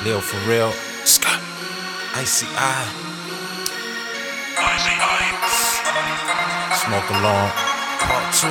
Leo for real. Scott. Icy Eye. Smoke along. Part 2.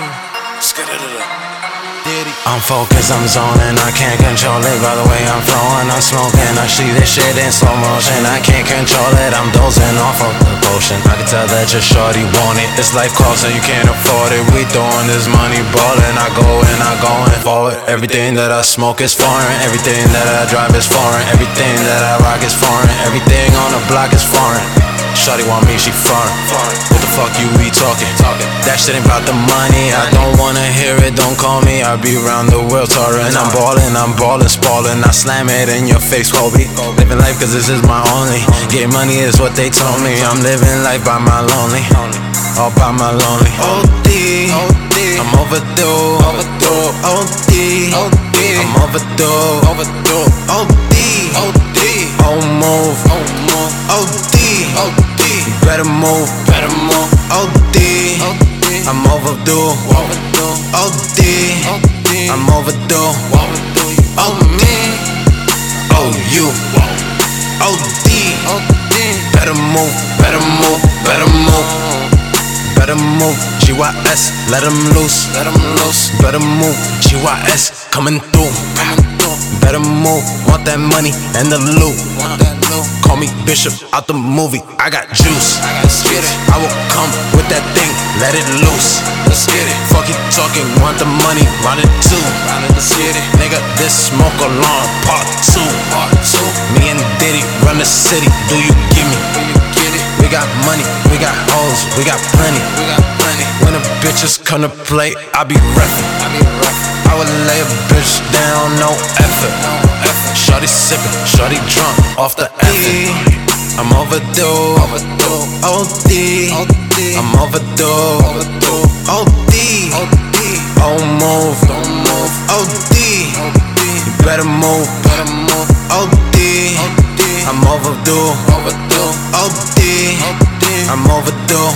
I'm focused, I'm zoning, I can't control it. By the way I'm flowing, I'm smoking, I see this shit in slow motion. I can't control it, I'm dozing off of the potion. I can tell that your shorty want it. This life costs and you can't afford it. We throwing this money ballin', I go and forward. Everything that I smoke is foreign, everything that I drive is foreign, everything that I rock is foreign, everything on the block is foreign. Shawty want me, she foreign. What the fuck you be talking? That shit ain't about the money. I don't wanna hear it, don't call me. I be around the world touring. I'm ballin', spallin'. I slam it in your face, Kobe. Living life cause this is my only. Get money is what they told me. I'm living life by my lonely. All by my lonely. OD, I'm overdue. OD, I'm overdue. OD, oh move. OD, you better move. OD, I'm overdue. OD, I'm overdue. OD, oh you. OD, better move. Better move, GYS, let him loose. Better move, GYS, coming through. Better move, want that money and the loot. Call me Bishop out the movie, I got juice. I will come with that thing, let it loose. Let's get it. Fuck you talking, want the money, run it too. Nigga, this smoke alarm, part 2. Me and Diddy run the city, do you give me? We got money, we got hoes, we got plenty. When the bitches come to play, I be reffin'. I would lay a bitch down, no effort. Shorty sippin', shorty drunk off the effort. I'm overdue. OD, I'm overdue. OD, oh move. OD, you better move. OD, I'm overdue. OD, I'm overdue.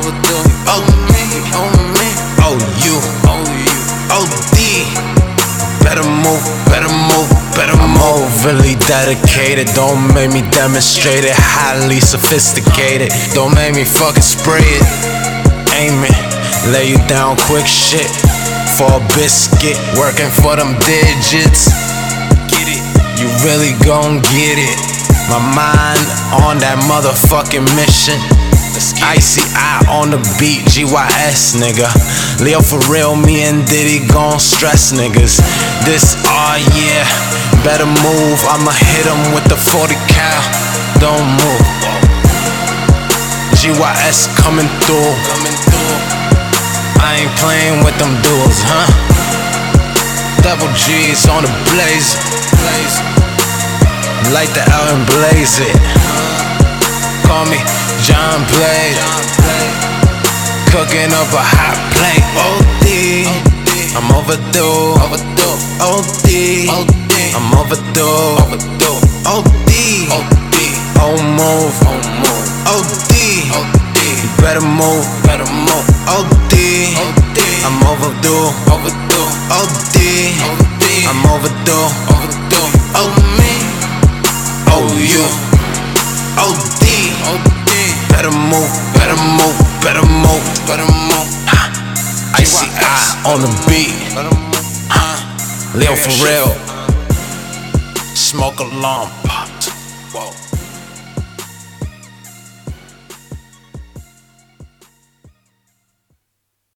Oh you. OD, better move. I'm overly dedicated, don't make me demonstrate it. Highly sophisticated, don't make me fucking spray it. Aim it, lay you down quick shit. For a biscuit, working for them digits. Get it, you really gon' get it. My mind on that motherfucking mission. Icy Eye on the beat, GYS nigga. Leo for real, me and Diddy gon' stress niggas. This yeah, better move, I'ma hit him with the 40 cal. Don't move. GYS coming through. I ain't playing with them duels, huh? Double G's on the blaze. Light the L and blaze it. Call me John Blade. Cooking up a hot plate. OD, I'm overdue. OD, I'm overdue. OD, oh move. OD, you better move. OD, I'm overdue. OD, I'm overdue. Oh you. OD, better move. Icy Eye on the beat. Leo for real. Smoke alarm popped. Whoa.